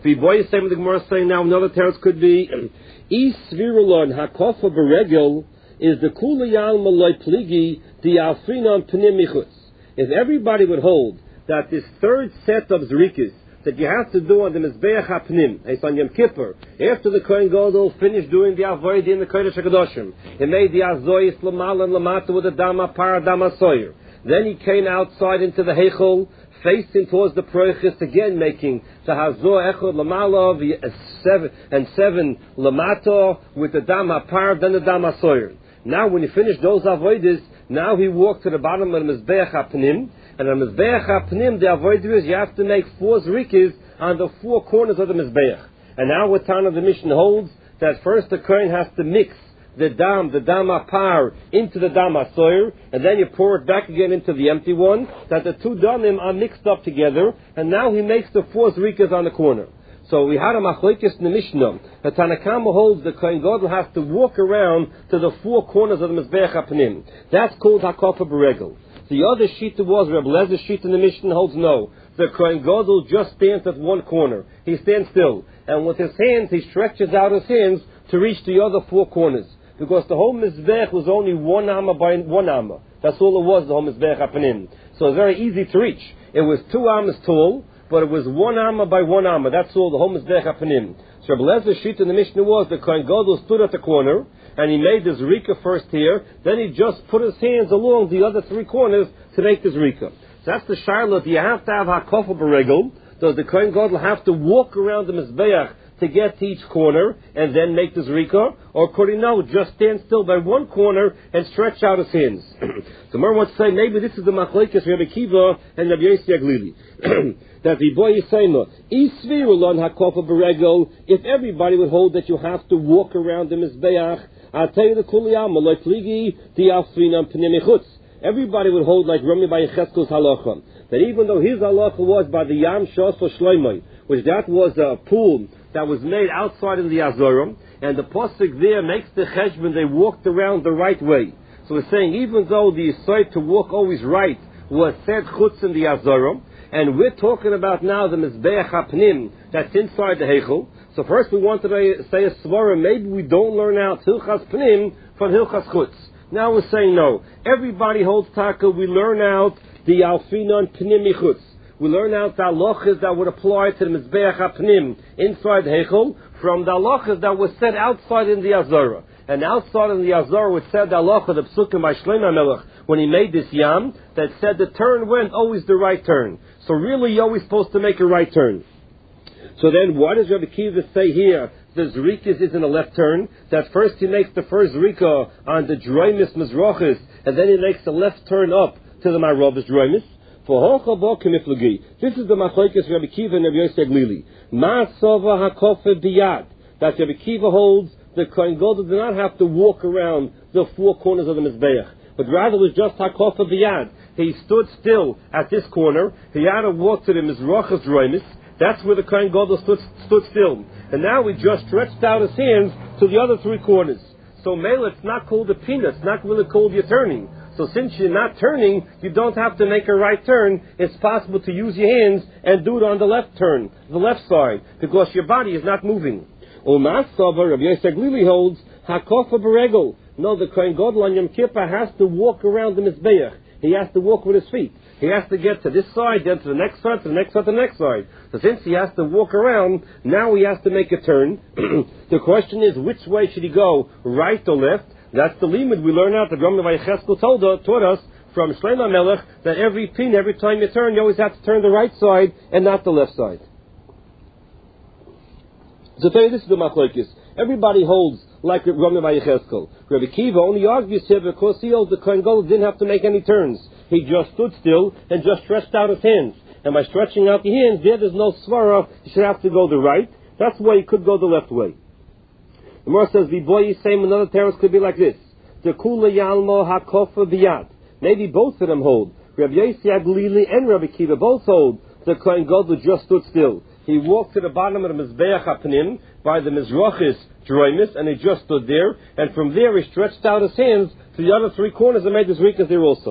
The boy is saying, the Gemara is saying now, another terrace could be, Isvirulon hakofa beregel is the kulayal malay pligi the alfinon pnim michutz. If everybody would hold that this third set of zrikas that you have to do on the Mizbeach HaPnim, it's on Yom Kippur, after the Kohen Gadol finished doing the Avodah in the Kodesh HaKadoshim, he made the Azoyis Lamal and Lamata with the Dama Para Dama Soyer. Then he came outside into the Heichel, facing towards the Proichis, again making the Hazor Echod Lamala and seven Lamata with the Dama Para, then the Dama Soyer. Now when he finished those Avodas, now he walked to the bottom of the Mizbeach HaPnim, and on the Mizbeach HaPnim, the avodah is you have to make 4 zrikas on the 4 corners of the Mizbeach. And now what Tana the Mishnah holds, that first the Kohen has to mix the Dam Apar, into the Dam Asoyer, and then you pour it back again into the empty one, that the 2 Damim are mixed up together, and now he makes the 4 zrikas on the corner. So we had a machlokes in the Mishnah. The Tanakama holds the Kohen Gadol has to walk around to the 4 corners of the Mizbeach HaPnim. That's called Hakofa Beregel. The other shita was, Reb Lezer's shita in the Mishnah holds no. The Kohen Gadol just stands at one corner. He stands still. And with his hands, he stretches out his hands to reach the other 4 corners. Because the whole Mizbech was only 1 amma by 1 amma. That's all it was, the whole Mizbech HaPnim. So it's very easy to reach. It was 2 ammas tall, but it was 1 amma by 1 amma. That's all, the whole Mizbech HaPnim. So Reb Lezer's shita in the Mishnah was, the Kohen Gadol stood at the corner, and he made the zrika first here, then he just put his hands along the other 3 corners to make the zrika. So that's the shaila. Do you have to have hakofa beregel? Does the Kohen Gadol have to walk around the Mizbeach to get to each corner and then make the zrika? Or could he no, just stand still by one corner and stretch out his hands? So Gemara wants to say, maybe this is the machlokes Rabbi Akiva and Rabbi Yossi Aglili. That the boy is saying, Isvirulon hakofa beregel, if everybody would hold that you have to walk around the Mizbeach, I'll tell you the kuliyam, malay pligi, the alfinam pnim michutz. Everybody would hold like Rami by Yecheskel's halacha, that even though his halacha was by the Yam Shos for Shloimei, which that was a pool that was made outside in the Azorim, and the Pasuk there makes the cheshbon, they walked around the right way. So we're saying, even though the Yisrael to walk always right was said chutz in the Azorim, and we're talking about now the Mizbeach HaPnim that's inside the Heichel. So first we wanted to say a svara, maybe we don't learn out Hilchas Pnim from Hilchas Chutz. Now we're saying no. Everybody holds taka, we learn out the Alfinon Pnim Michutz. We learn out the halachas that would apply to the Mizbeach HaPnim inside the Heichel from the halachas that was said outside in the Azara. And outside in the Azara was said the halacha, the Psukim by Shlomo Melech, when he made this Yam, that said the turn went always the right turn. So really you're always supposed to make a right turn. So then what does Rabbi Akiva say here? The zrikas is in a left turn. That first he makes the first zrika on the droimis mizrachis, and then he makes a left turn up to the marabas droimis. For this is the machlokes Rabbi Akiva and Rabbi Yossi Aglili. Ma sova hakofa biyad. That Rabbi Akiva holds the Kohen Gadol did not have to walk around the 4 corners of the mizbeach, but rather was just hakofa biyad. He stood still at this corner. He had to walk to the mizrachas droimis. That's where the Kohen Gadol stood still. And now he just stretched out his hands to the other 3 corners. So Mela, it's not called a peanut. It's not really called you're turning. So since you're not turning, you don't have to make a right turn. It's possible to use your hands and do it on the left turn, the left side, because your body is not moving. Umas Saba, Rabbi Yossi Aglili holds, Hakofa Beregel. No, the Kohen Gadol on Yom Kippur has to walk around the Mizbeach. He has to walk with his feet. He has to get to this side, then to the next side, to the next side, to the next side. So since he has to walk around, now he has to make a turn. The question is, which way should he go, right or left? That's the limit we learn out. The Rambam by Yecheskel taught us from Shlomo Melech that every time you turn, you always have to turn the right side and not the left side. So tell you, this is the machlokes. Everybody holds like Rambam by Yecheskel. Rabbi Akiva only argues here because he holds the Kohen Gadol didn't have to make any turns. He just stood still and just stretched out his hands. And by stretching out the hands, there's no svara. You should have to go the right. That's why he could go the left way. The Gemara says, the boy is saying another terrace could be like this. The kula yalmo hakofa biyad. Maybe both of them hold. Rabbi Yossi Aglili and Rabbi Akiva both hold. The Kohen Gadol just stood still. He walked to the bottom of the Mizbeach HaPnim by the Mizrachis droimis, and he just stood there. And from there he stretched out his hands to the other 3 corners and made his rikas there also.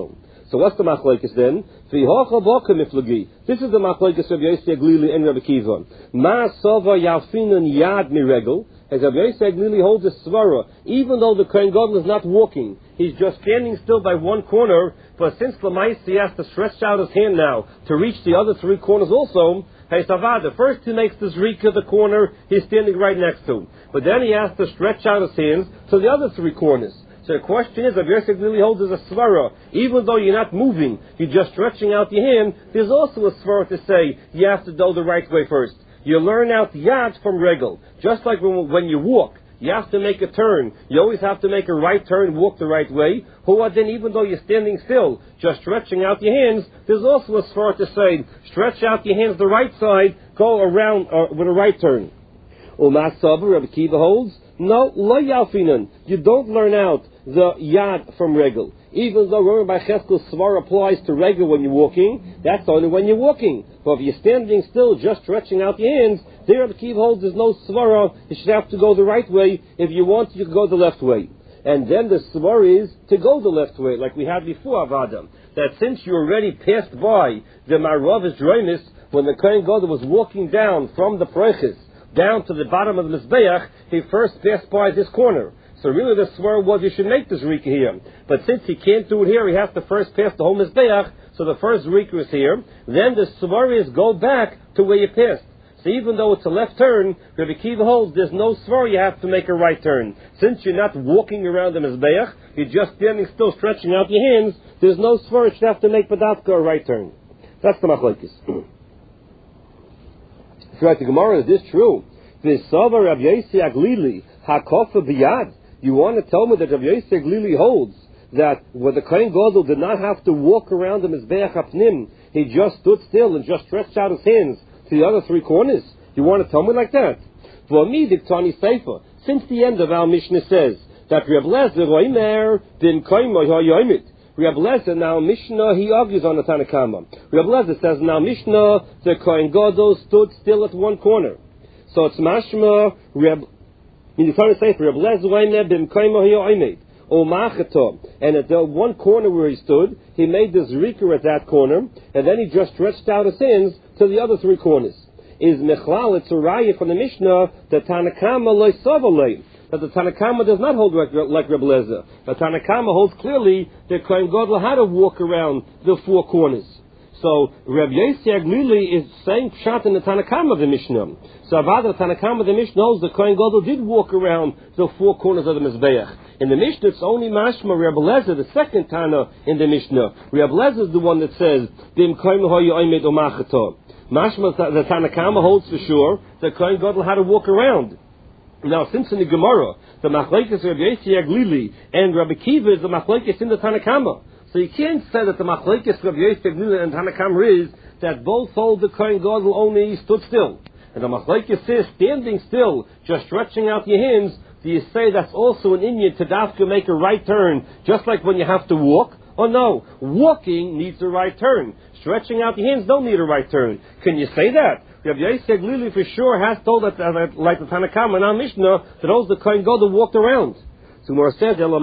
So what's the machlokes then? This is the machlokes of Yosef Glili and Rabbi Kiva. Ma sova yalfinan yad miregel. As Rabbi Yosef Glili holds a svara, even though the Kohen Gadol is not walking, he's just standing still by one corner, but since Lamaisi he has to stretch out his hand now to reach the other three corners also, hey Savada, first he makes the zrika of the corner he's standing right next to, but then he has to stretch out his hands to the other three corners. So the question is, Rabbi Yosef Glili holds as a svara, even though you're not moving, you're just stretching out your hand, there's also a svara to say you have to go the right way first. You learn out yad from regel. Just like when you walk, you have to make a turn. You always have to make a right turn, walk the right way. Then even though you're standing still, just stretching out your hands, there's also a svara to say, stretch out your hands the right side, go around with a right turn. Umasav, Rabbi Kiva holds, no, lo yalfinan. You don't learn out the yad from regel. Even though remember by Cheskel Svar applies to regel when you're walking, that's only when you're walking. But if you're standing still, just stretching out your hands, there the Kiv holds there's no Svara. You should have to go the right way. If you want, you can go the left way. And then the Svar is to go the left way, like we had before, Avada. That since you already passed by the Maravis Droimis, when the Kohen Gadol was walking down from the Preches down to the bottom of the Mizbeach, he first passed by this corner. So really the svar was you should make the zrika here. But since he can't do it here, he has to first pass the whole Mizbeach, so the first zrika is here. Then the svar is go back to where you passed. So even though it's a left turn, Rabbi Kiva holds there's no svar, you have to make a right turn. Since you're not walking around the Mizbeach, you're just standing still stretching out your hands, there's no svar, you should have to make Badatka a right turn. That's the machlokes. Right, the Gemara, is this true? V'sava Rabbi Yosef Glili hakofa biyad. You want to tell me that Rabbi Yosef Glili holds that where the Kohen Gadol did not have to walk around the Mizbeach Hapnim, he just stood still and just stretched out his hands to the other three corners? You want to tell me like that? For me, Diktani Seifa, since the end of our Mishnah says that Reb Lezer Oimer bin Koimoy HaYoimit. Reb Lezer, now Mishnah, he argues on the Tanakama. Reb Lezer says, now Mishnah, the Kohen Gadol stood still at one corner. So it's mashma Reb. You can't say for Reb Lezer Oimer bin Koimoy HaYoimit. O Machato, and at the one corner where he stood, he made the zrika at that corner, and then he just stretched out his hands to the other three corners. Is Mechlal, it's a raya from the Mishnah, that Tanakama loy savalei, that the Tanakama does not hold like Reb Lezer. The Tanakama holds clearly that Kohen Gadol had to walk around the four corners. So Reb Yosef Glili is saying pshat in the Tanakama of the Mishnah. So about the Tanakama of the Mishnah holds that Kohen Gadol did walk around the four corners of the Mizbeach. In the Mishnah, it's only Mashma Reb Lezer, the second Tana in the Mishnah. Reb Lezer is the one that says, Bim Kohen Hoyu Oimed Omachato. Mashma, the Tanakama holds for sure that Kohen Gadol had to walk around. Now, since in the Gemara, the Machlekes Reb Yosef Glili and Rabbi Kiva is the Machlekes in the Tanakama. So you can't say that the Machlekes Reb Yosef Glili and Tanakama is that both hold the Kohen Gadol only stood still. And the Machlekes says standing still, just stretching out your hands. Do you say that's also an Indian to dafka make a right turn, just like when you have to walk? Or no, walking needs a right turn. Stretching out your hands don't need a right turn. Can you say that? Rabbi Yosef Glili for sure has told that, like the Tanakama in our Mishnah, that those the Kohen Gadol walked around. So Mor says, now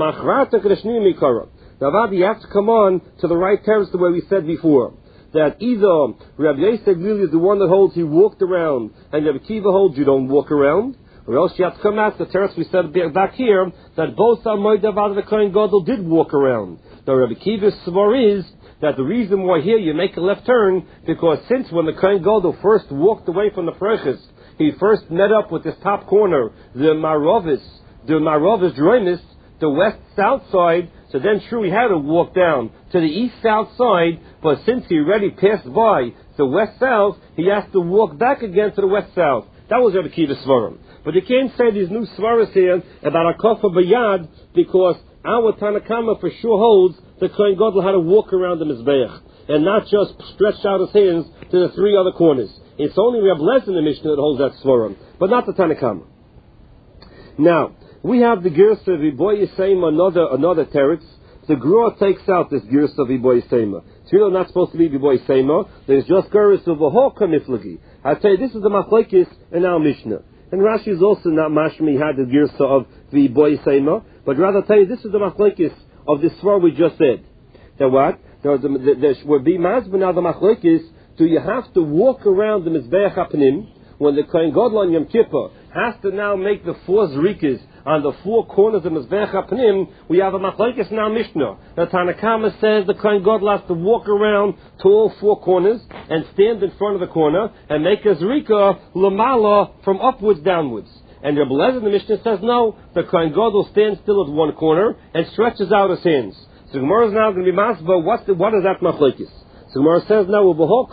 you have to come on to the right terms the way we said before. That either Rabbi Yosef Glili is the one that holds he walked around, and Rabbi Kiva holds you don't walk around. Or else you have to come out the terrace we said back here that both Amoidav the Kohen Gadol did walk around. The Rabbi Kiva's svar is that the reason why here you make a left turn, because since when the Kohen Gadol first walked away from the Preches, he first met up with this top corner, the Maravis Droimis, the west-south side, so then true he had to walk down to the east-south side, but since he already passed by the west-south, he has to walk back again to the west-south. That was Rabbi Kiva's svarim. But you can't say these new svaras here about Akofa Bayad, because our Tanakama for sure holds that Kohen Gadol had to walk around the Mizbeach and not just stretch out his hands to the three other corners. It's only Reb Lezer in the Mishnah that holds that svarim, but not the Tanakama. Now, we have the Girsa of Iboy Yisema, another teretz. The Grua takes out this Girsa of Iboy Yisema. It's really not supposed to be Iboy Yisema. There's just Girsa of a Hawka Miflagi. I tell you, this is the Machlekes in our Mishnah. And Rashi is also not mashmi had the girsa of the boy seima, but rather tell you this is the machlekes of the svar we just said. That what? There would be Mazban now the Machlokes. Do you have to walk around the Mizbeach HaPnim when the Kohen Gadol on Yom Kippur has to now make the 4 zrikas on the 4 corners of Mizbeach HaPnim? We have a Machlokes now Mishnah. The Tanakama says the Kohen Gadol has to walk around to all 4 corners and stand in front of the corner and make a zrika lamala from upwards downwards. And Rebbe Lezer in the Mishnah says no, the Kohen Gadol stands still at one corner and stretches out his hands. So Gemara is now going to be masba. What is that Machlokes? So Gemara says now,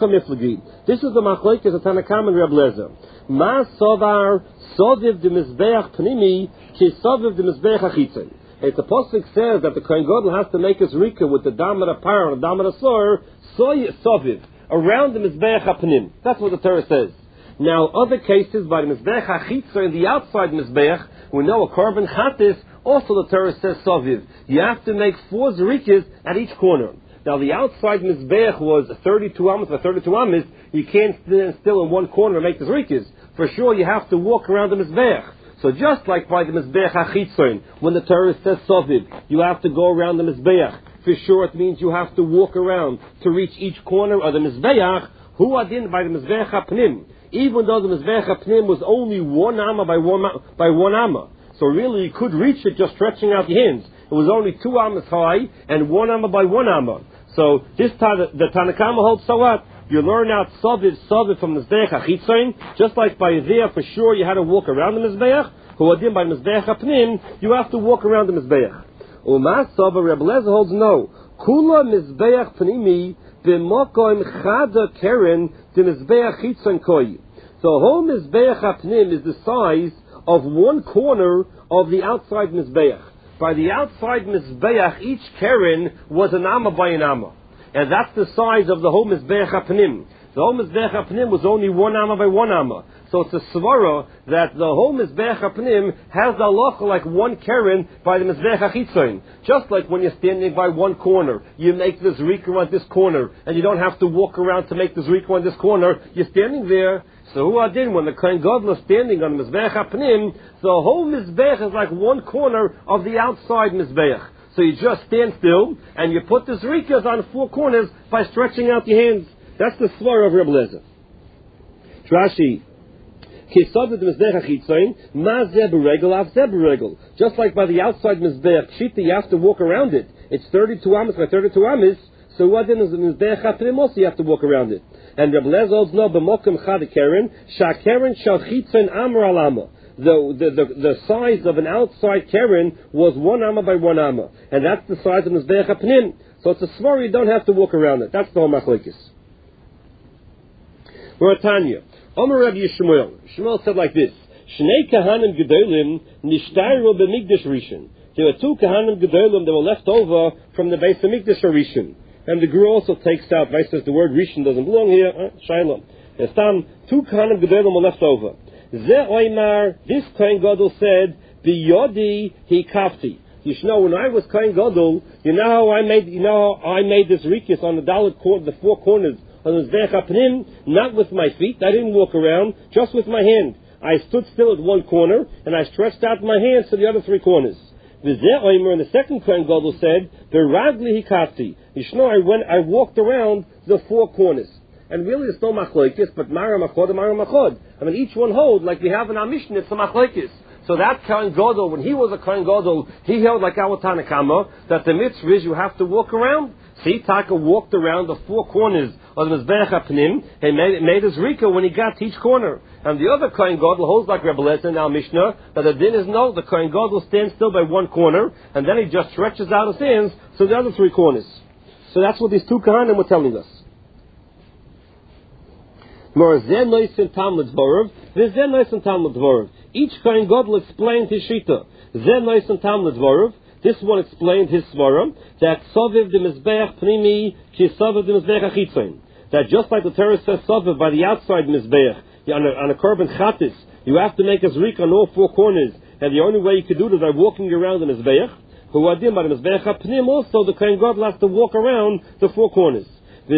this is the Machlokes of Tanakam and Rebbe Lezer. Ma sovar sodiv de mizbeach pnimi ki sodiv de mizbeach achitzon. The pasuk says that the Kohen Gadol has to make his rika with the dam of the par and the dam of the sor soviv around the mizbeach hapnim. That's what the Torah says. Now, other cases by the mizbeach achitzon, the outside mizbeach, we know a korban chatis. Also, the Torah says soviv. You have to make 4 zrikas at each corner. Now, the outside mizbeach was 32 amas by 32 amas. You can't stand still in one corner and make the zrikas. For sure, you have to walk around the mizbeach. So just like by the mizbeach hachitzon, when the Torah says soviv, you have to go around the mizbeach. For sure, it means you have to walk around to reach each corner of the mizbeach. Who adin by the mizbeach hapnim? Even though the mizbeach hapnim was only 1 amma by 1 amma. So really, you could reach it just stretching out your hands. It was only 2 amas high and 1 amma by 1 amma. So this time, the Tanakama holds so what? You learn out Soviv from Mizbeach HaChitzon, just like by there, for sure, you had to walk around the Mizbeach. Who are by Mizbeach HaPnim, you have to walk around the Mizbeach. Umas Sova, Rebbe Lezer holds no. Kula Mizbeach Pnimi, b'mokoim chada keren, the Mizbeach Chitzon koi. So whole Mizbeach HaPnim is the size of 1 corner of the outside Mizbeach. By the outside Mizbeach, each keren was an amma by an amma. And that's the size of the whole Mizbeach HaPnim. The whole Mizbeach HaPnim was only 1 amma by 1 amma. So it's a svara that the whole Mizbeach HaPnim has the halacha like 1 keren by the Mizbeach HaChitzon. Just like when you're standing by 1 corner, you make the zrika on this corner, and you don't have to walk around to make the zrika on this corner. You're standing there. So who adin, when the Kohen Gadol is standing on the Mizbeach HaPnim, the whole Mizbeach is like 1 corner of the outside Mizbeach. So you just stand still, and you put the zrikas on 4 corners by stretching out your hands. That's the svara of Rebbe Lezer. Rashi, just like by the outside Mizbeach, Pshita, you have to walk around it. It's 32 amas by 32 amas, so what then is the Mizbeach HaPnim also you have to walk around it. And Rebbe Lezer holds no, b'mokum chad keren, sha'keren shal chitzon amar al amma. The size of an outside keren was 1 amma by 1 amma. And that's the size of Mizbeach HaPnim. So it's a svara, you don't have to walk around it. That's the whole machlokes. We're at Tanya. Omer Rabbi Yishmael. Shmuel said like this: Shnei kahanim gedolim nishtayru b'mikdash rishon. There were 2 kahanim gedolim that were left over from the Beis Hamikdash Rishon. And the Gur also takes out, Vice says the word rishon doesn't belong here. Shaila. There's 2 kahanim gedolim were left over. Ze oimar, this Kohen Gadol said, biyodi hi kafti. You should know, when I was Kohen Gadol, you know how I made this rikis on the 4 corners of the Mizbeach HaPnim, not with my feet. I didn't walk around, just with my hand. I stood still at 1 corner, and I stretched out my hands to the other 3 corners. The Ze oimer, and the second Kohen Gadol said, beragli hi kafti. You should know, I walked around the 4 corners. And really, it's no machlokes, but mara machod and mara machod. I mean, each one holds, like we have in our Mishnah, it's a machlokes. So that Kohen Gadol, when he was a Kohen Gadol, he held like our Tanakama, that the mitzvah is you have to walk around. See, Taka walked around the 4 corners of the Mizbeach HaPnim, and made his rika when he got to each corner. And the other Kohen Gadol holds like Rebbe Lezer in our Mishnah, that the din is no, the Kohen Gadol stands still by 1 corner, and then he just stretches out his hands to the other 3 corners. So that's what these 2 Kohanim were telling us. Each Kohen Gadol explained his shita. This one explained his svara, that soviv de mizbeach pnimi ki soviv de mizbeach achitzon. That just like the Torah says soviv by the outside mizbeach, on a korban chatis, you have to make a zrik on all 4 corners, and the only way you can do it is by walking around the mizbeach. Who adim by the mizbeach hapnim, also the Kohen Gadol has to walk around the 4 corners.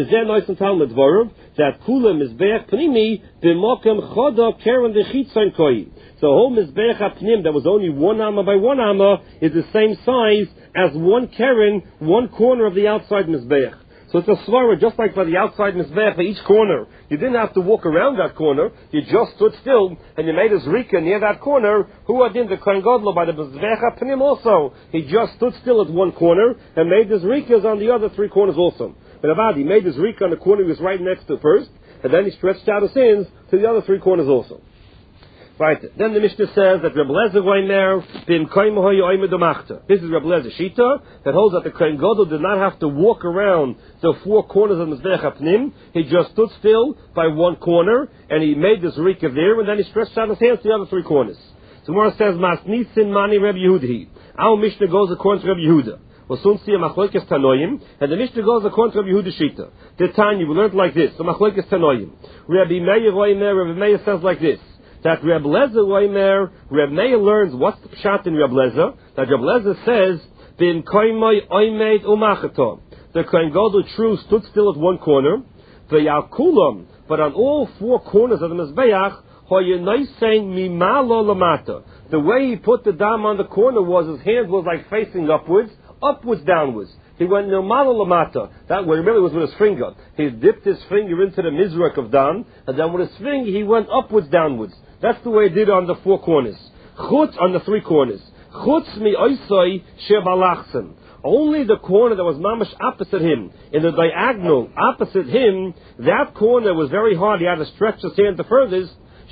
That kula mizbeach pnimi b'mokem choda keren dechitzon koi. So whole mizbeach hapnim that was only 1 amma by 1 amma is the same size as 1 keren, 1 corner of the outside mizbeach. So it's a svara, just like by the outside Mizbeach, by each corner. You didn't have to walk around that corner. You just stood still, and you made a zrika near that corner. Who adin the Kohen Gadol by the Mizbeach HaPnim also. He just stood still at one corner, and made his rikas on the other three corners also. But Avad, he made his rika on the corner he was right next to first, and then he stretched out his hands to the other three corners also. Right. Then the Mishnah says that Reb Lezer Goymer bin Koymahoy Oymed Omachta. This is Reb Lezer Shita that holds that the Kohen Gadol did not have to walk around the four corners of Mizbeach HaPnim. He just stood still by one corner and he made this rika there, and then he stretched out his hands to the other three corners. So Gemara says Masnisin Mani Reb Yehuda. Our Mishnah goes according to Reb Yehuda. We'll soon see a Machlokes Tanoim, and the Mishnah goes according to Reb Yehuda Shita. The Tanya we learned like this. The Machlokes Tanoim. Rabbi Meir Goymer. Rabbi Meir says like this. That Reb Lezer Goymer, Reb Meir learns what's the pshat in Reb Lezer. That Reb Lezer says, "Bin koimoy oimed umachato." The Kohen Gadol true stood still at one corner, v'yakulam, but on all four corners of the mizbeach, hoyenaisein mimalo lamata. The way he put the dam on the corner was his hands was like facing upwards, downwards. He went nirmalo lamata. That way really was with his finger. He dipped his finger into the mizrak of dam, and then with his finger he went upwards, downwards. That's the way he did on the four corners. Chutz on the three corners. Chutz mi oisoi shebalachsen. Only the corner that was mamash opposite him, in the diagonal opposite him, that corner was very hard. He had to stretch his hand the furthest.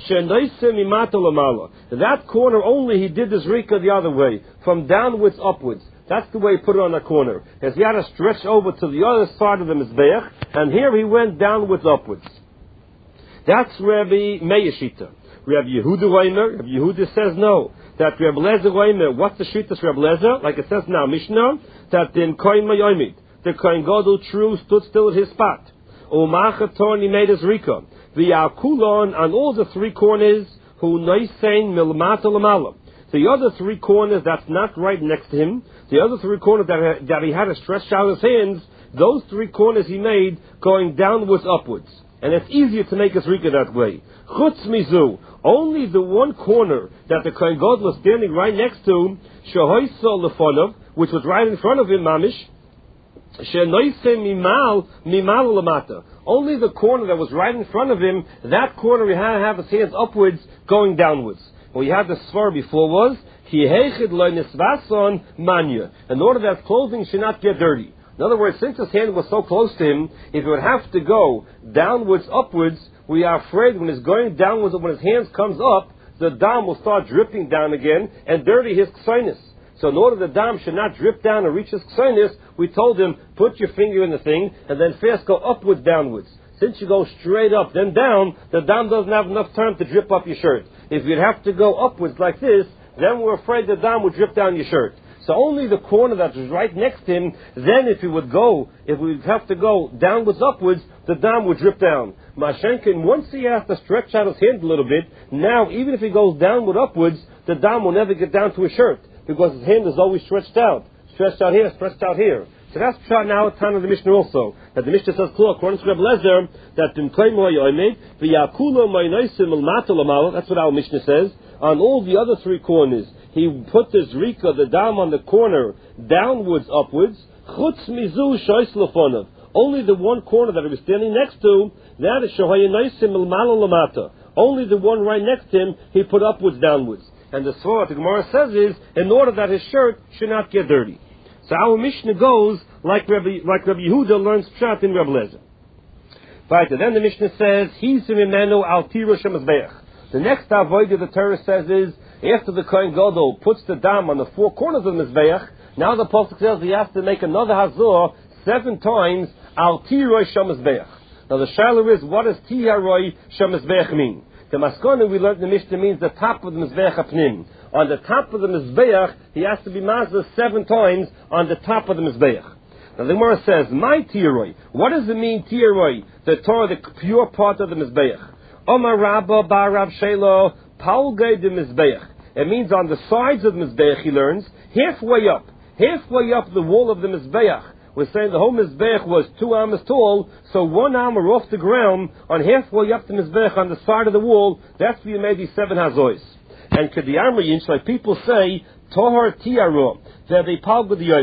That corner only he did this rika the other way, from downwards upwards. That's the way he put it on that corner. As he had to stretch over to the other side of the mizbeach, and here he went downwards upwards. That's Rabbi Meir Shita. Rabbi Yehuda Goymer, Rabbi Yehuda says no. That Rabbi Lezer Goymer, what's the Shittas Rabbi Lezer? Like it says now, Mishnah, that in Kohen Mayomid, the Kohen Gadol true stood still at his spot. Umachaton, he made his rika. V'yakulon, on all the three corners, who noisein milmata lamala. The other three corners that's not right next to him, the other three corners that he had to stretch out his hands, those three corners he made going downwards, upwards. And it's easier to make his rika that way. Chutz mizu, only the one corner that the Kohen Gadol was standing right next to, shehoisa lefonov, which was right in front of him, mamish, shenoise mimal lamata. Only the corner that was right in front of him, that corner he had to have his hands upwards, going downwards. What we had the svar before was, manya, in order that clothing should not get dirty. In other words, since his hand was so close to him, if he would have to go downwards, upwards, we are afraid when he's going downwards, when his hands comes up, the dam will start dripping down again and dirty his ksainis. So in order the dam should not drip down and reach his ksainis, we told him, put your finger in the thing and then fast go upwards, downwards. Since you go straight up, then down, the dam doesn't have enough time to drip up your shirt. If you'd have to go upwards like this, then we're afraid the dam would drip down your shirt. So only the corner that was right next to him, then if we'd have to go downwards, upwards, the dam would drip down. Mashenkin, once he has to stretch out his hand a little bit, now even if he goes downward, upwards, the dam will never get down to his shirt, because his hand is always stretched out here, stretched out here. So that's shot now at time of the Mishnah also. That the Mishnah says, according to Reb Lezer, that that's what our Mishnah says. On all the other three corners, he put this rika, the dam on the corner, downwards, upwards. Chutz mizu shois lefonav. Only the one corner that he was standing next to, that is shohayanaisim ilmala lamata. Only the one right next to him, he put upwards, downwards. And the svara the Gemara says is, in order that his shirt should not get dirty. So our Mishnah goes like Rabbi Yehuda learns pshat in Reb Lezer. Right, then the Mishnah says, He's imenu al tira shemazbeach. The next avodah the Torah says is, after the Kohen Gadol puts the dam on the four corners of the mizbeach, now the pasuk says he has to make another hazor 7 times al tiroi shemazbeach. Now the shaila is, what does tiroi shemazbeach mean? The maskana we learned in the Mishnah means the top of the mizbeach apnim. On the top of the mizbeach, he has to be mazah 7 times on the top of the mizbeach. Now the Gemara says, my tiroi. What does it mean tiroi? The Torah, the pure part of the mizbeach. Omar Rabba Bar Rab Shelo Paulgei de Mizbeach. It means on the sides of the Mizbeach, he learns, halfway up the wall of the Mizbeach. We're saying the whole Mizbeach was 2 amas tall, so 1 amma off the ground, on halfway up the Mizbeach, on the side of the wall, that's where you made these 7 hazois. And Kediyamri Yinch, like people say, Tohar Tiaro, they're the Palga the Yoma.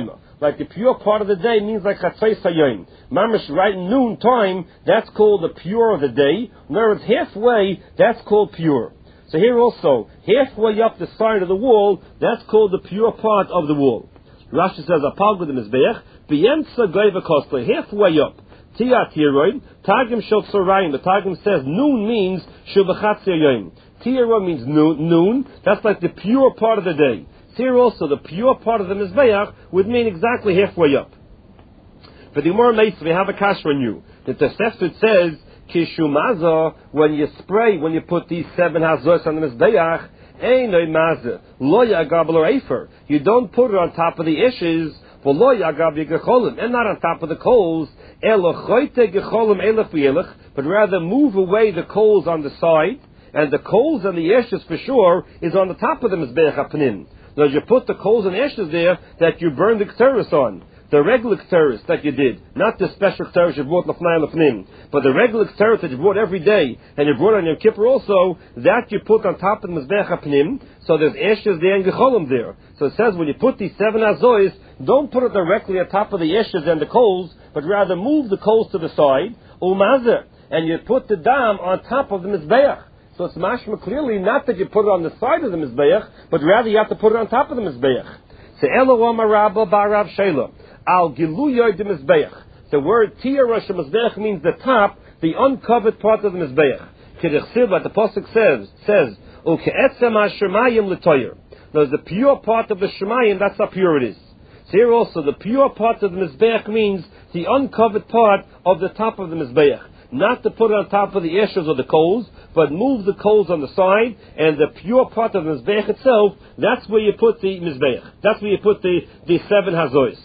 like the pure part of the day, means like Chatzos Hayom. Mamish, right noon time, that's called the pure of the day. In other words, halfway, that's called pure. So here also, halfway up the side of the wall, that's called the pure part of the wall. Rashi says, Apalgud Mizbeach, B'yemtza Goyva Kostle, halfway up. Tiyat Yeroid, Targum Shel Tzorayim, the Targum says noon means Shel B'chatzi Hayom. Tiyat means noon, that's like the pure part of the day. Here also, the pure part of the Mizbeach would mean exactly halfway up. But the Gemara Meitz, we have a kasha on you. The Tosefta says, Kishumaza, when you put these 7 hazos on the Mizbeach, Einoi Maza, Lo Yagab Lo Efer. You don't put it on top of the ishes, for Lo Yagab Yegecholim, and not on top of the coals, Elochoite Gecholim Elech V'Elech, but rather move away the coals on the side, and the coals and the ashes for sure is on the top of the Mizbeach HaPnim. Now you put the coals and ashes there that you burn the Ketores on. The regular Ketores that you did, not the special Ketores you brought Lefnai Lefnim, but the regular Ketores that you brought every day, and you brought on Yom Kippur also, that you put on top of the Mizbeach HaPnim, so there's ashes there and Gecholim there. So it says when you put these 7 azois, don't put it directly on top of the ashes and the coals, but rather move the coals to the side, Umazer, and you put the dam on top of the Mizbeach. So it's mashma clearly not that you put it on the side of the Mizbeach, but rather you have to put it on top of the Mizbeach. So Elohim Arabah Barav Sheila. Al Giluyoy de Mizbeach. The word Tia Rosh Mizbeach means the top, the uncovered part of the Mizbeach. K'dechsiv, like the Pasuk says, Uke'etzem HaShemayim L'toyer. Now the pure part of the Shemayim, that's how pure it is. So here also, the pure part of the Mizbeach means the uncovered part of the top of the Mizbeach. Not to put it on top of the ashes or the coals, but move the coals on the side, and the pure part of the Mizbeach itself, that's where you put the Mizbeach. That's where you put the 7 hazois.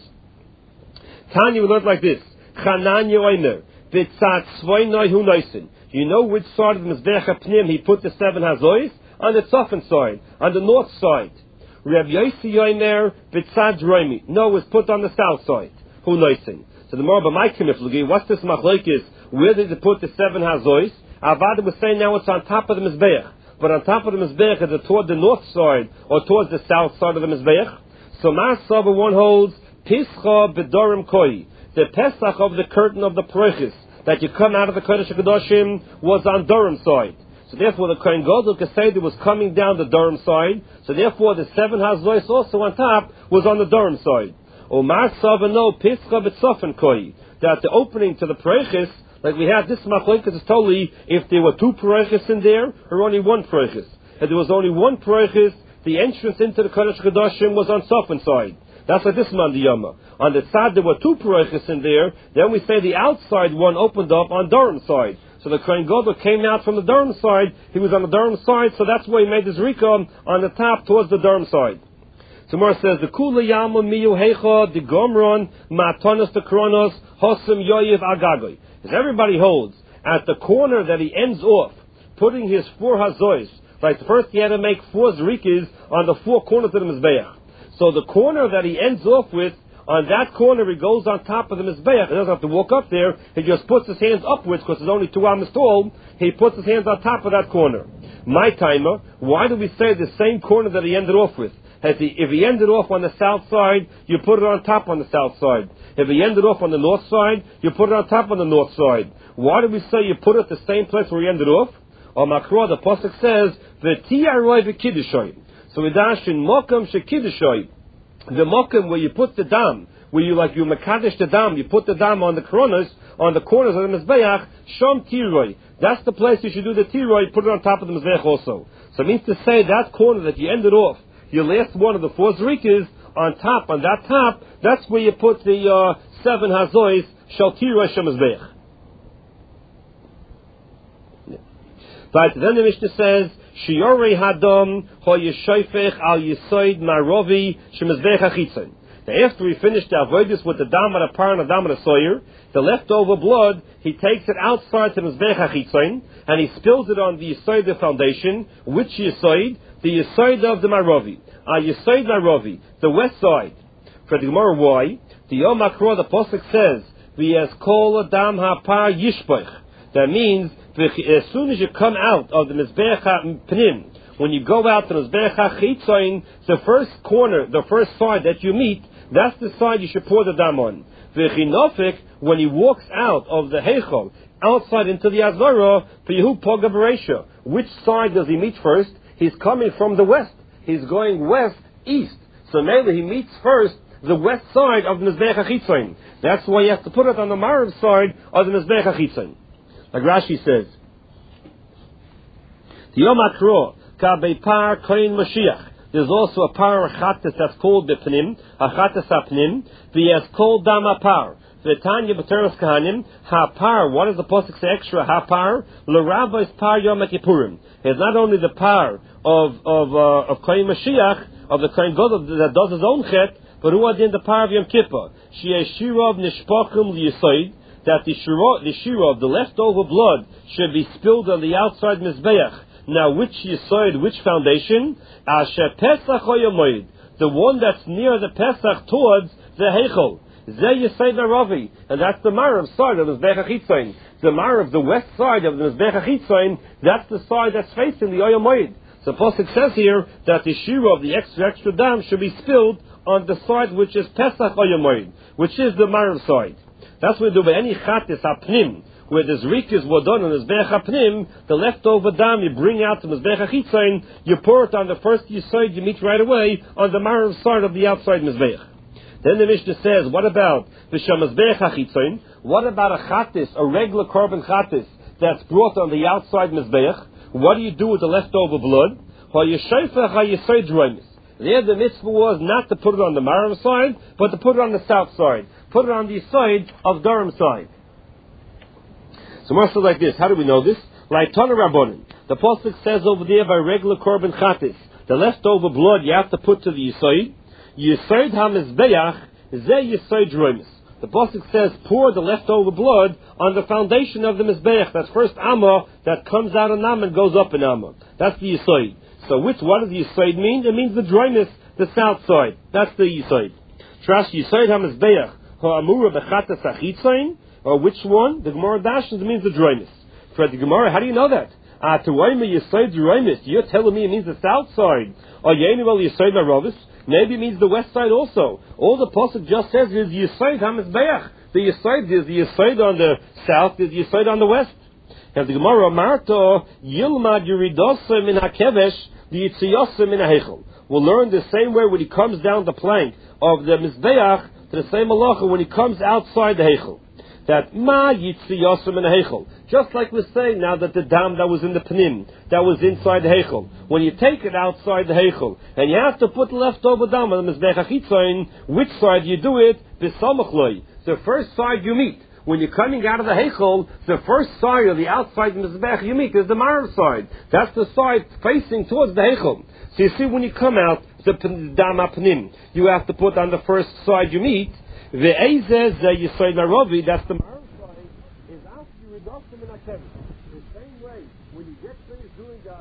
Tanya, we learned like this. Chananya Oimer, B'tzat Tzvoinoi Hu Noisin. You know which side of the Mizbeach HaPnim he put the 7 hazois? On the Tzofan side, on the north side. Reb Yossi Oimer, B'tzat Droimi. No, it was put on the south side. Hu Noisin. So the more B'maikim, what's this machlokes? Where did it put the 7 hazois? Avada was saying now it's on top of the Mizbeach. But on top of the Mizbeach, is it toward the north side or towards the south side of the Mizbeach? So Masaba one holds Pischa B'Dorim Koi. The Pesach of the curtain of the Parechis that you come out of the Kodesh HaKadoshim was on Dorim side. So therefore the Kohen Gadol Keseder was coming down the Dorim side. So therefore the 7 hazois also on top was on the Dorim side. Omar Sava no Pischa B'Tzofan Koi. That the opening to the Parechis, like we had this machlokes is totally if there were 2 parechis in there or only 1 parechis. If there was only 1 parechis, the entrance into the Kodesh HaKadoshim was on Tzofan side. That's like this man the Yama. On the side there were 2 parechis in there. Then we say the outside one opened up on Durham side. So the Kohen Gadol came out from the Durham side. He was on the Durham side, so that's why he made his rikam on the top towards the Durham side. Tomorrow says the Kula Yama Miyu Hecha the Gomron Matanas the Kronos Hosam Yoyev Agagoy. As everybody holds, at the corner that he ends off, putting his 4 hazois, like first he had to make 4 zrikis on the 4 corners of the Mizbeach. So the corner that he ends off with, on that corner he goes on top of the Mizbeach. He doesn't have to walk up there, he just puts his hands upwards, because it's only 2 amas tall, he puts his hands on top of that corner. My timer, why do we say the same corner that he ended off with? If he ended off on the south side, you put it on top on the south side. If he ended off on the north side, you put it on top on the north side. Why do we say you put it at the same place where he ended off? Or Makro, the Pasuk says, V'tiyaroi v'kiddushoy. So we dash in Mokum shekiddushoy. The Mokum where you put the dam, where you mekadesh the dam, you put the dam on the corners of the Mizbeach, Shom Tiroi. That's the place you should do the Tiroi, put it on top of the Mizbeach also. So it means to say that corner that you ended off, your last one of the 4 zrikas, on that top, that's where you put the 7 hazois, Shal Tiroi Shel Mizbeach. But then the Mishnah says, Shiorei Hadam Ho Yeshoifech Al Yisoid Marovi Shemizbeach HaChitzon. Now after we finished the avodas with the dam and the par and the dam and the soyer, the leftover blood, he takes it outside to Mizbeach HaChitzon, and he spills it on the Yisoid, the foundation. Which Yisoid? The Yisoid of the Marovi. Yisoid Marovi, the west side. For the Gemara, why? The Yom HaKro, the Pasuk says, V'yez kol adam ha'par yishpoich. That means, as soon as you come out of the Mizbeach HaPnim, when you go out to the Mizbeach HaChitzon, the first corner, the first side that you meet, That's the side you should pour the dam on. V'chinofik, when he walks out of the heichal, outside into the azara, pihu poga bereisha. Which side does he meet first? He's coming from the west. He's going west-east. So maybe he meets first the west side of the Mizbeach HaChitzain. That's why you have to put it on the Marav side of the Mizbeach HaChitzain. Like Rashi says, Yom HaKro, Kabei Par Koin Mashiach. There's also a par chatas that's called Bepnim, a chatas apnim, the has called Dam Apar. The Tanya B'Teres Kahanim, Ha-Par, what does the Pasuk say extra? Ha-Par, L'Rabba is Par Yom HaKippurim. It's not only the par of Kohen Mashiach, of the Kohen Gadol that does his own chet, but who are in the par of Yom Kippur? Shirov Nishpachim L'Yisoid, that the shira of the leftover blood should be spilled on the outside Mizbeach. Now, which Yisoid, which foundation? Asher Pesach Hoyamoid, the one that's near the Pesach towards the Heichel. Zeh Yisoid Naravi, and that's the Marav side of the Mizbeach HaChitzain. The Marav, the west side of the Mizbeach HaChitzain, that's the side that's facing the Hoyamoid. So Pasuk says here that the shira of the extra dam should be spilled on the side which is Pesach Hoyamoid, which is the Marav side. That's what we do by any chatis hapnim, where the zrikas were done on the Mizbeach hapnim, the leftover dam you bring out to Mizbeach HaChitzain, you pour it on the first Yisoid you meet right away on the Marav side of the outside Mizbeach. Then the Mishnah says, what about the Mizbeach HaChitzain? What about a chatis, a regular korban chatis that's brought on the outside Mizbeach? What do you do with the leftover blood? There the mitzvah was not to put it on the Marav side, but to put it on the south side. Put it on the side of Durham side. So Marshal like this. How do we know this? Like Tana Rabbanim. The Pasuk says over there by regular korban chatis, the leftover blood you have to put to the Yisoid. Yisoid ha-mizbeach, zeh Yisoid roimis. The Pasuk says, pour the leftover blood on the foundation of the Mizbeach. That's first Amma that comes out in Amma and goes up in Amma. That's the Yisoid. So what does the Yisoid mean? It means the dryness, the south side. That's the Yisoid. Trash Yisoid ha-mizbeach, ha-amura bechatas ha-chitzain, or which one? The Gemara dashes means the dryness. For the Gemara, how do you know that? You're telling me it means the south side. Or Yisoid ha-ravis. Maybe it means the west side also. All the Pasuk just says is Yisoid ha-mizbeach. The Yisoid is the Yisoid on the south, there's the Yisoid on the west. And the Gemara, Marto, Yilmad Yuridasa min ha-kevesh, the Yitziyasa min ha-heichel. We'll learn the same way when he comes down the plank of the Mizbeach to the same halacha when he comes outside the heichel. That ma Yitziyasa min ha-heichel. Just like we're saying now that the dam that was in the panim, that was inside the heichel. When you take it outside the heichel, and you have to put leftover dam on the Mizbeach HaChitzain, which side you do it? B'samachloi. The first side you meet. When you're coming out of the heichel, the first side of the outside Mizbeach you meet is the Marav side. That's the side facing towards the heichel. So you see when you come out, the dam panim, you have to put on the first side you meet. Ve'ezeh zeh Yisoid Naravi, that's the Marav side, is after you reduce them in a the same way, when you get finished doing the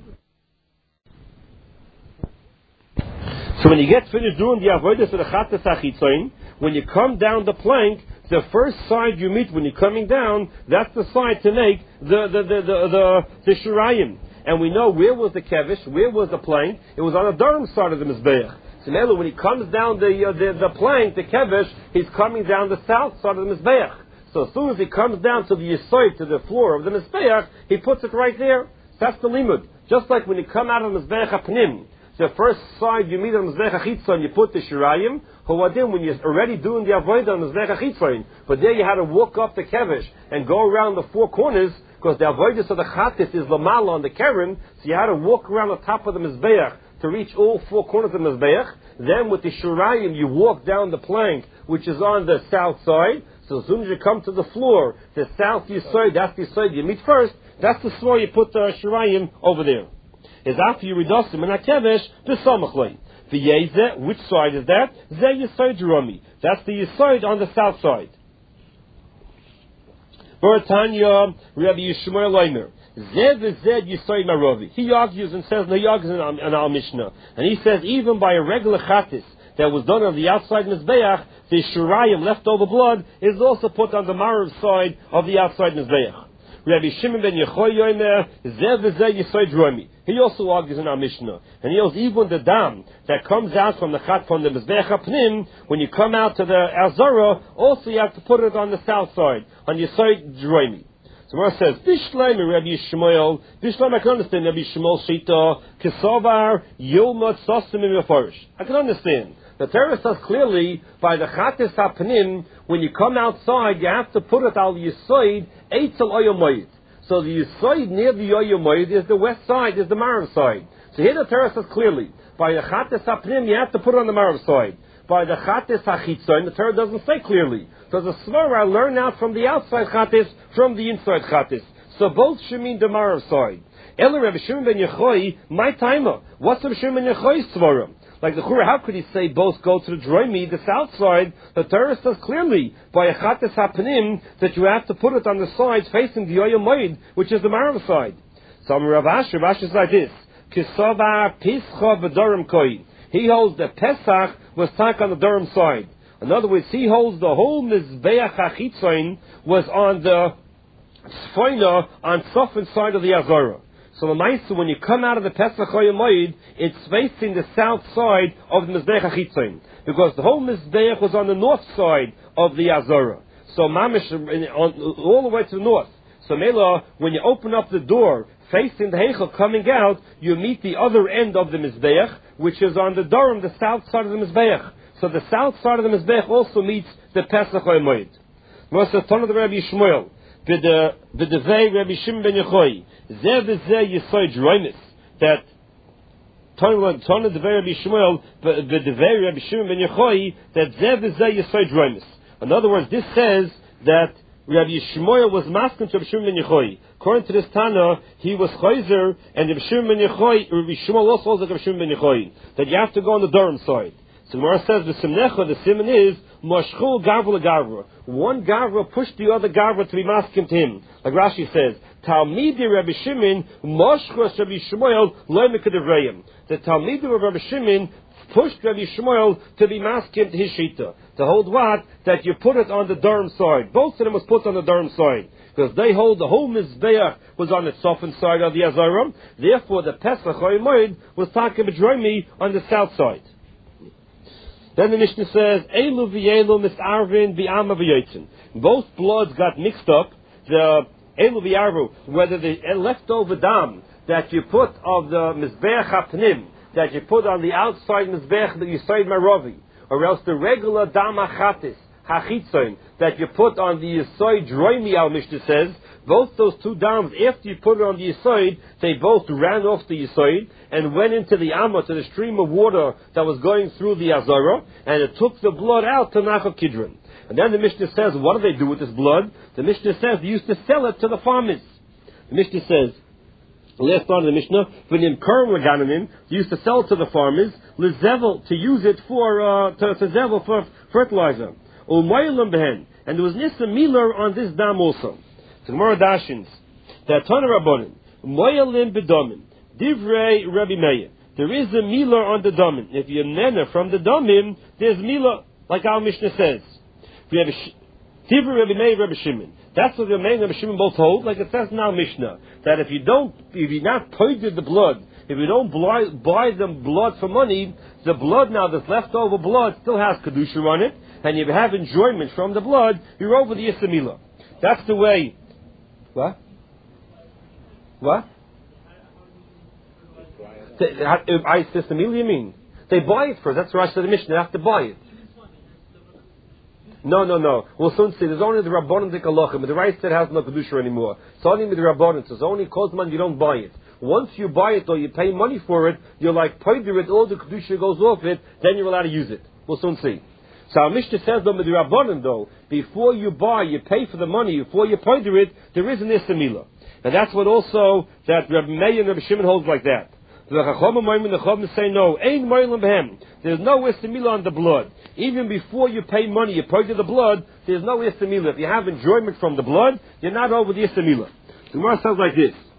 avodah. So when you get finished doing the avodah for the chatas hachitzain, when you come down the plank, the first side you meet when you're coming down, that's the side to make the shirayim. And we know where was the kevish, where was the plank. It was on the Durham side of the Mizbeach. So now when he comes down the plank, the kevish, he's coming down the south side of the Mizbeach. So as soon as he comes down to the Yisoid, to the floor of the Mizbeach, he puts it right there. That's the limud. Just like when you come out of the Mizbeach HaPnim, the first side you meet on the Mizbeach HaChitzain, you put the shirayim. Howadim, when you're already doing the avodah on the Mizbeach HaChitzain, but there you had to walk up the kevish and go around the four corners, because the avodah of the chatis is lamala on the keren, so you had to walk around the top of the Mizbeach to reach all four corners of the Mizbeach. Then with the shirayim, you walk down the plank, which is on the south side. So as soon as you come to the floor, the south Yisoid, that's the Yisoid you meet first, that's the floor you put the shirayim over there. Is after you reduce them in a kevesh, b'samachlei. The Yezeh, which side is that? Zeh Yisoid Jerami. That's the Yisoid on the south side. Baratanya, Rabbi Yishmael Leimer. Zeh v'zeh Yisoid Maravi. He argues and says, no, he argues in our Mishnah. And he says, even by a regular chatis that was done on the outside Mizbeach, the shirayim, leftover blood, is also put on the Marav side of the outside Mizbeach. Rabbi Shimon ben Yechoy Yomer, Zeh v'zeh Yisoid Jerami. he also argues in our Mishnah. And he holds even the dam that comes out from the Mizbeach HaPnim, when you come out to the Azara, also you have to put it on the south side, on your side Droimi. So Gemara says, Bishleim Rabbi Shmuel, Bishleim I can understand Rabbi Shmuel Shita, Kesovar, Yilmat Sosim Mefarish. I can understand. The Torah says clearly, by the Chatis HaPnim, when you come outside, you have to put it al Yisoid, Eitzel Oyomoid. So the Yisoid near the Oyomoid is the west side, is the Marav side. So here the Torah says clearly, by the Chatis HaPnim, you have to put it on the Marav side. By the Chatis HaChitzoin, the Torah doesn't say clearly. So the Svara I learn out from the outside Chatis, from the inside Chatis. So both should mean the Marav side. Ela Rabbi Shimon ben Yochai, my timer. What's Rabbi Shimon ben Yochai's Svara? Like the Chura, how could he say both go to the Droimi, the south side? The Torah says clearly, by a Chatis HaPnim, that you have to put it on the sides facing the Oyam Moed, which is the Marav side. So Rav Ashi is like this. Kisava Pischa B'Dorim Koi. He holds the Pesach was stuck on the Durham side. In other words, he holds the whole Mizbeach HaChitzoin was on the Sfoina, on Sofan side of the Azara. So the Maisa, when you come out of the Pesach Moed, it's facing the south side of the Mizbeach HaChitzoin. Because the whole Mizbeach was on the north side of the Azara. So Mamish, all the way to the north. So Mela, when you open up the door, facing the Heichel coming out, you meet the other end of the Mizbeach, which is on the Durham, the south side of the Mizbeach. So the south side of the Mizbeach also meets the Pesach Moed. Moshe Ton of the Rabbi Shmuel, B'devei Rabbi Shimon ben Yochai, Zeh v'zeh Yisoid Roimis, that Ton of the Rabbi Shmuel, B'devei Rabbi Shimon ben Yochai, that Zeh v'zeh Yisoid Roimis. In other words, this says that Rabbi Shmuel was masking to Rabbi Shimon ben Yochai. According to this Tana, he was Chayzer, and Rabbi Shimon ben Yochai, Rabbi Shmuel also holds like Rabbi Shimon ben Yochai, that you have to go on the Durham side. So Gemara says the Simnecha, the Simon is Mashchul Gavra Gavra. One Gavra pushed the other Gavra to be masking to him. Like Rashi says, Talmidi Rabbi Shimon Mashchus Rabbi Shmuel Loimikadevreim. The Talmidi of Rabbi Shimon pushed Rabbi Shmuel to be masking to his Shita. To hold what? That you put it on the Durham side. Both of them was put on the Durham side. Because they hold the whole Mizbeach was on the Sofan side of the Azaram. Therefore the Pesach Moed was talking B'droimi on the south side. Then the Mishnah says, Elu v'yelu mis'arvin bi'ama v'yotzin. Both bloods got mixed up. The Elu v'yarvu, whether the leftover dam that you put of the Mizbeach HaPnim, that you put on the outside Mizbeach, the Yisoid Maravi, or else the regular dam HaChatis, HaChitzoin, that you put on the Yisoid Droimi, our Mishnah says, both those two dams, after you put it on the Yisoid, they both ran off the Yisoid and went into the Amma, to the stream of water that was going through the Azara, and it took the blood out to Nachal Kidron. And then the Mishnah says, what do they do with this blood? The Mishnah says they used to sell it to the farmers. The Mishnah says, the last part of the Mishnah, when in Kerm Legananim, they used to sell it to the farmers, Lezevel, to use it for, to Zevel for fertilizer. And there was Nissa Miller on this dam also. So Gemara Dashins, the Atana Rabbanim, Moyalim Bedomin, Divrei Rabbi Meir. There is a Mila on the Domin. If you're Nena from the Domim, there's Mila, like our Mishnah says. We have Divrei Rabbi Meir, Rabbi Shimon. That's what Rabbi Meir and Rabbi Shimon both hold, like it says in our Mishnah, that if you're not pointed the blood, if you don't buy them blood for money, the blood now, this leftover blood, still has Kedusha on it, and you have enjoyment from the blood, you're over the Yissa Mila. That's the way. What? I system, you mean? They buy it first. That's the Rashi of the Mishnah. They have to buy it. No. We'll soon see. There's only the Rabbanim Dikalachim, but the Rashi said has no Kedusha anymore. It's only with the Rabbanim. So it's only Kozman you don't buy it. Once you buy it or you pay money for it, you're like, Poider it, all the Kedusha goes off it, then you're allowed to use it. We'll soon see. So our Mishnah says though, with the Rabbanim though, before you buy, you pay for the money, before you Poider it, there is an Issamila. And that's what also that Rabbi Meir and Rabbi Shimon holds like that. The Chacham say no, ain't moilim b'hem. There's no istamila on the blood. Even before you pay money, you pay to the blood. There's no istamila. If you have enjoyment from the blood, you're not over the istamila. The Gemara sounds like this.